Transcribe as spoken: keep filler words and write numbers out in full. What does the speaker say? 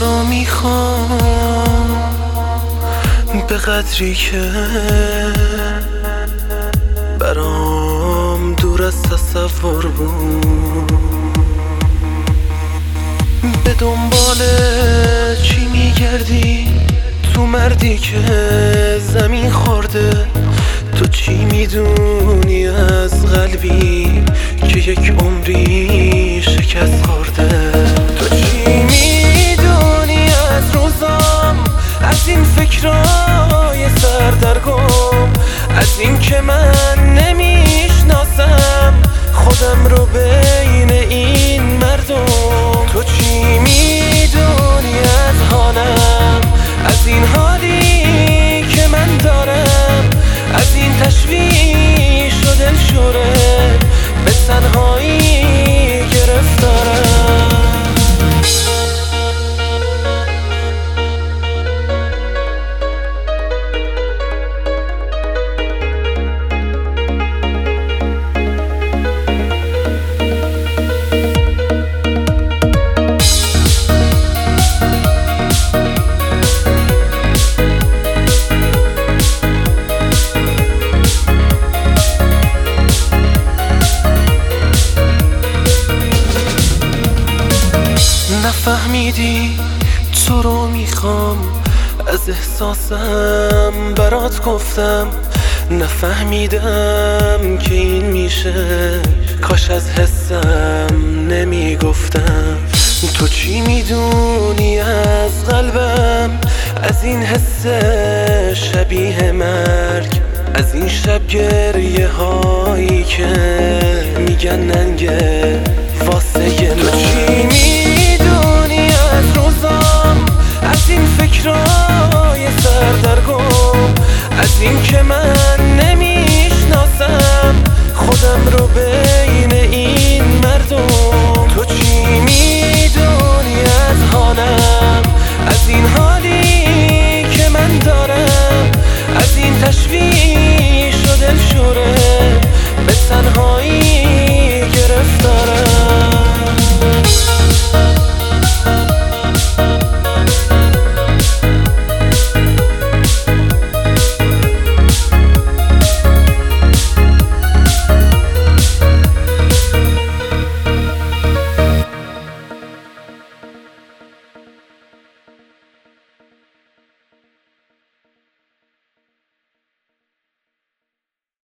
رو میخوام به قدری که برام دور از تصور بود. به دنبال چی میگردی تو مردی که زمین خورده؟ تو چی میدونی از قلبی که یک عمری شکست خورده؟ تو چی میدونی از روزام، از این فکرای سردرگم، از این که من نمیشناسم خودم رو بین این مردم؟ تو چی میدونی از حالم، از این حالی که من دارم، از این تشویش و دلشوره به تنهایی گرفتارم؟ نفهمیدی تو رو میخوام، از احساسم برات گفتم. نفهمیدم که این میشه، کاش از حسم نمیگفتم. تو چی میدونی از قلبم، از این حس شبیه مرگ، از این شب گریه هایی که میگن ننگه واسه من؟ تو چی میدونی